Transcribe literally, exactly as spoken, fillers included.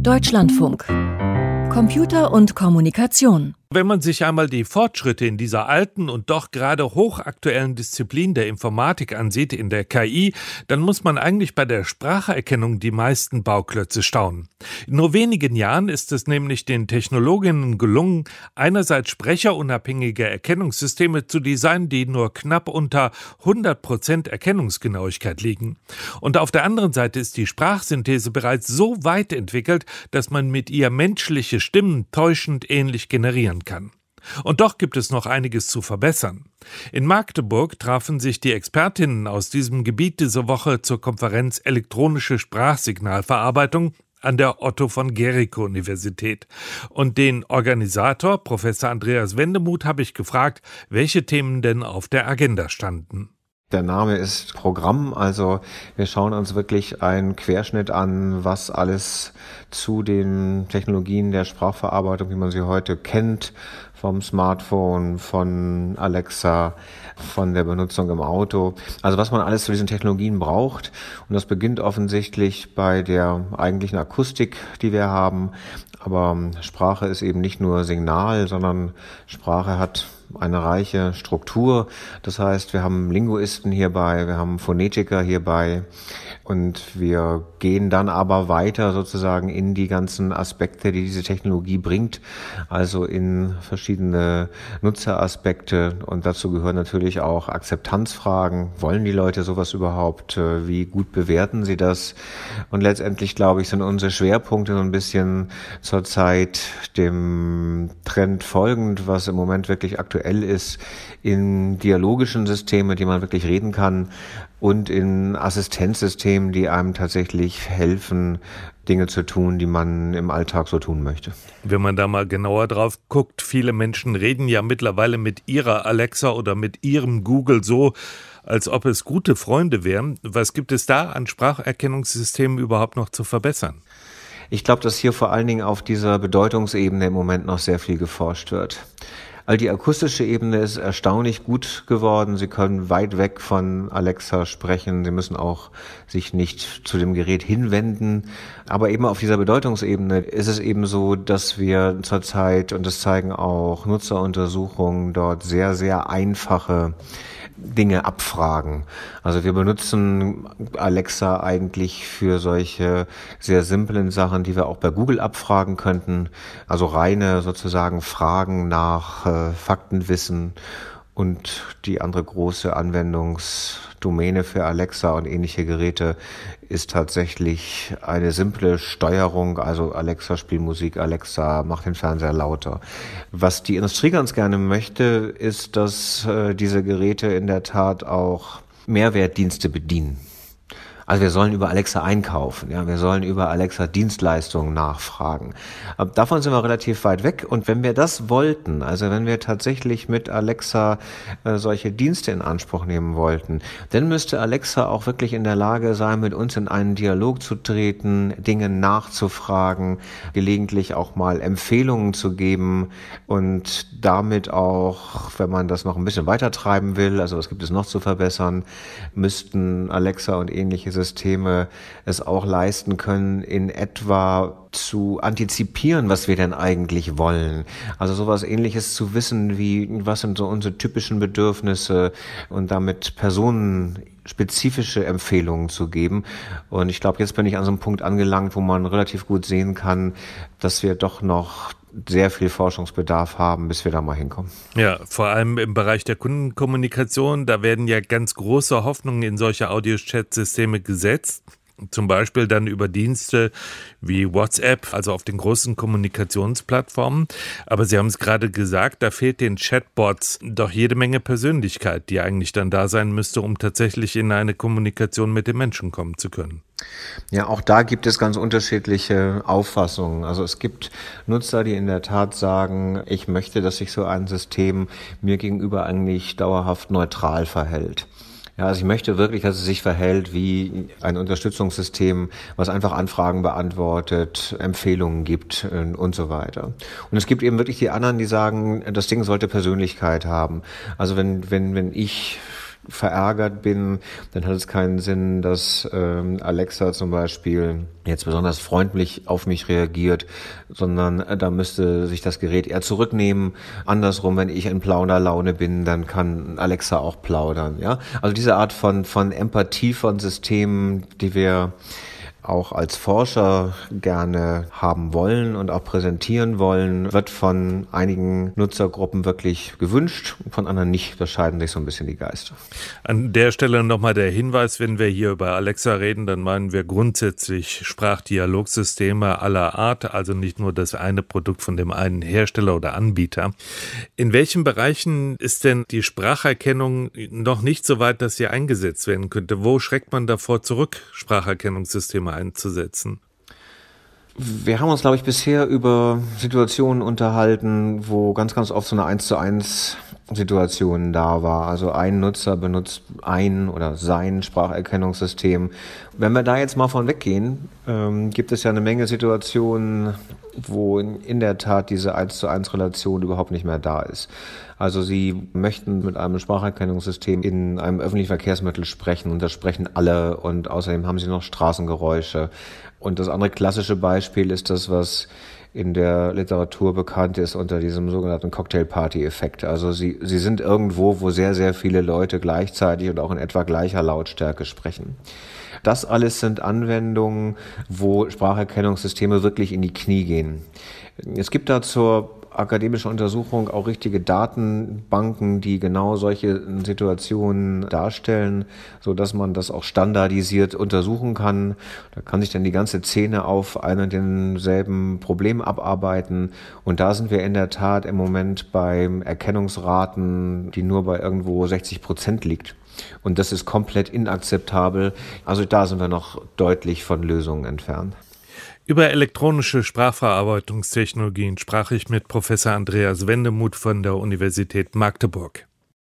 Deutschlandfunk. Computer und Kommunikation. Wenn man sich einmal die Fortschritte in dieser alten und doch gerade hochaktuellen Disziplin der Informatik ansieht, in der K I, dann muss man eigentlich bei der Spracherkennung die meisten Bauklötze staunen. In nur wenigen Jahren ist es nämlich den Technologinnen gelungen, einerseits sprecherunabhängige Erkennungssysteme zu designen, die nur knapp unter hundert Prozent Erkennungsgenauigkeit liegen. Und auf der anderen Seite ist die Sprachsynthese bereits so weit entwickelt, dass man mit ihr menschliche Stimmen täuschend ähnlich generieren kann. Und doch gibt es noch einiges zu verbessern. In Magdeburg trafen sich die Expertinnen aus diesem Gebiet diese Woche zur Konferenz Elektronische Sprachsignalverarbeitung an der Otto von Guericke Universität. Und den Organisator, Professor Andreas Wendemuth, habe ich gefragt, welche Themen denn auf der Agenda standen. Der Name ist Programm, also wir schauen uns wirklich einen Querschnitt an, was alles zu den Technologien der Sprachverarbeitung, wie man sie heute kennt, vom Smartphone, von Alexa, von der Benutzung im Auto, also was man alles zu diesen Technologien braucht. Und das beginnt offensichtlich bei der eigentlichen Akustik, die wir haben. Aber Sprache ist eben nicht nur Signal, sondern Sprache hat eine reiche Struktur. Das heißt, wir haben Linguisten hierbei, wir haben Phonetiker hierbei und wir gehen dann aber weiter sozusagen in die ganzen Aspekte, die diese Technologie bringt, also in verschiedene Nutzeraspekte, und dazu gehören natürlich auch Akzeptanzfragen. Wollen die Leute sowas überhaupt? Wie gut bewerten sie das? Und letztendlich, glaube ich, sind unsere Schwerpunkte so ein bisschen zurzeit dem Trend folgend, was im Moment wirklich aktuell ist, in dialogischen Systeme, die man wirklich reden kann, und in Assistenzsystemen, die einem tatsächlich helfen, Dinge zu tun, die man im Alltag so tun möchte. Wenn man da mal genauer drauf guckt, viele Menschen reden ja mittlerweile mit ihrer Alexa oder mit ihrem Google so, als ob es gute Freunde wären. Was gibt es da an Spracherkennungssystemen überhaupt noch zu verbessern? Ich glaube, dass hier vor allen Dingen auf dieser Bedeutungsebene im Moment noch sehr viel geforscht wird. All die akustische Ebene ist erstaunlich gut geworden. Sie können weit weg von Alexa sprechen. Sie müssen auch sich nicht zu dem Gerät hinwenden. Aber eben auf dieser Bedeutungsebene ist es eben so, dass wir zurzeit, und das zeigen auch Nutzeruntersuchungen, dort sehr, sehr einfache Dinge abfragen. Also wir benutzen Alexa eigentlich für solche sehr simplen Sachen, die wir auch bei Google abfragen könnten. Also reine sozusagen Fragen nach äh, Faktenwissen. Und die andere große Anwendungsdomäne für Alexa und ähnliche Geräte ist tatsächlich eine simple Steuerung, also Alexa, spiel Musik, Alexa, mach den Fernseher lauter. Was die Industrie ganz gerne möchte, ist, dass äh, diese Geräte in der Tat auch Mehrwertdienste bedienen. Also wir sollen über Alexa einkaufen, ja, wir sollen über Alexa Dienstleistungen nachfragen. Aber davon sind wir relativ weit weg, und wenn wir das wollten, also wenn wir tatsächlich mit Alexa äh, solche Dienste in Anspruch nehmen wollten, dann müsste Alexa auch wirklich in der Lage sein, mit uns in einen Dialog zu treten, Dinge nachzufragen, gelegentlich auch mal Empfehlungen zu geben und damit auch, wenn man das noch ein bisschen weiter treiben will, also was gibt es noch zu verbessern, müssten Alexa und ähnliche Systeme es auch leisten können, in etwa zu antizipieren, was wir denn eigentlich wollen. Also sowas Ähnliches zu wissen wie, was sind so unsere typischen Bedürfnisse, und damit personenspezifische Empfehlungen zu geben. Und ich glaube, jetzt bin ich an so einem Punkt angelangt, wo man relativ gut sehen kann, dass wir doch noch sehr viel Forschungsbedarf haben, bis wir da mal hinkommen. Ja, vor allem im Bereich der Kundenkommunikation, da werden ja ganz große Hoffnungen in solche Audio-Chat-Systeme gesetzt. Zum Beispiel dann über Dienste wie WhatsApp, also auf den großen Kommunikationsplattformen. Aber Sie haben es gerade gesagt, da fehlt den Chatbots doch jede Menge Persönlichkeit, die eigentlich dann da sein müsste, um tatsächlich in eine Kommunikation mit den Menschen kommen zu können. Ja, auch da gibt es ganz unterschiedliche Auffassungen. Also es gibt Nutzer, die in der Tat sagen, ich möchte, dass sich so ein System mir gegenüber eigentlich dauerhaft neutral verhält. Ja, also ich möchte wirklich, dass es sich verhält wie ein Unterstützungssystem, was einfach Anfragen beantwortet, Empfehlungen gibt und so weiter. Und es gibt eben wirklich die anderen, die sagen, das Ding sollte Persönlichkeit haben. Also wenn, wenn, wenn ich verärgert bin, dann hat es keinen Sinn, dass ähm, Alexa zum Beispiel jetzt besonders freundlich auf mich reagiert, sondern äh, da müsste sich das Gerät eher zurücknehmen. Andersrum, wenn ich in Plauderlaune bin, dann kann Alexa auch plaudern. Ja, also diese Art von von Empathie von Systemen, die wir auch als Forscher gerne haben wollen und auch präsentieren wollen, wird von einigen Nutzergruppen wirklich gewünscht, von anderen nicht. Da scheiden sich so ein bisschen die Geister. An der Stelle nochmal der Hinweis, wenn wir hier über Alexa reden, dann meinen wir grundsätzlich Sprachdialogsysteme aller Art, also nicht nur das eine Produkt von dem einen Hersteller oder Anbieter. In welchen Bereichen ist denn die Spracherkennung noch nicht so weit, dass sie eingesetzt werden könnte? Wo schreckt man davor zurück, Spracherkennungssysteme einzusetzen? Wir haben uns, glaube ich, bisher über Situationen unterhalten, wo ganz, ganz oft so eine eins zu eins Situation da war. Also ein Nutzer benutzt ein oder sein Spracherkennungssystem. Wenn wir da jetzt mal von weggehen, ähm, gibt es ja eine Menge Situationen, wo in der Tat diese eins zu eins Relation überhaupt nicht mehr da ist. Also Sie möchten mit einem Spracherkennungssystem in einem öffentlichen Verkehrsmittel sprechen und das sprechen alle und außerdem haben Sie noch Straßengeräusche. Und das andere klassische Beispiel ist das, was in der Literatur bekannt ist unter diesem sogenannten Cocktail-Party-Effekt. Also Sie, Sie sind irgendwo, wo sehr, sehr viele Leute gleichzeitig und auch in etwa gleicher Lautstärke sprechen. Das alles sind Anwendungen, wo Spracherkennungssysteme wirklich in die Knie gehen. Es gibt da zur akademischen Untersuchung auch richtige Datenbanken, die genau solche Situationen darstellen, so dass man das auch standardisiert untersuchen kann. Da kann sich dann die ganze Szene auf ein und denselben Problem abarbeiten. Und da sind wir in der Tat im Moment bei Erkennungsraten, die nur bei irgendwo sechzig Prozent liegt. Und das ist komplett inakzeptabel. Also da sind wir noch deutlich von Lösungen entfernt. Über elektronische Sprachverarbeitungstechnologien sprach ich mit Professor Andreas Wendemuth von der Universität Magdeburg.